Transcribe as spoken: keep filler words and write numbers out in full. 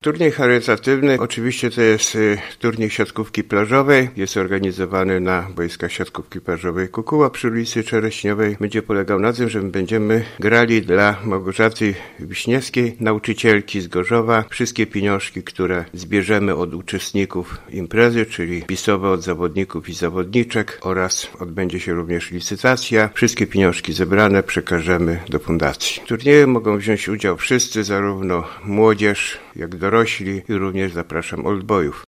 Turniej charytatywny oczywiście to jest y, turniej siatkówki plażowej. Jest organizowany na boiskach siatkówki plażowej Kukuła przy ulicy Czereśniowej. Będzie polegał na tym, że my będziemy grali dla Małgorzaty Wiśniewskiej, nauczycielki z Gorzowa. Wszystkie pieniążki, które zbierzemy od uczestników imprezy, czyli pisowe od zawodników i zawodniczek, oraz odbędzie się również licytacja. Wszystkie pieniążki zebrane przekażemy do fundacji. W turnieju mogą wziąć udział wszyscy, zarówno młodzież, jak dorośli, i również zapraszam oldboyów.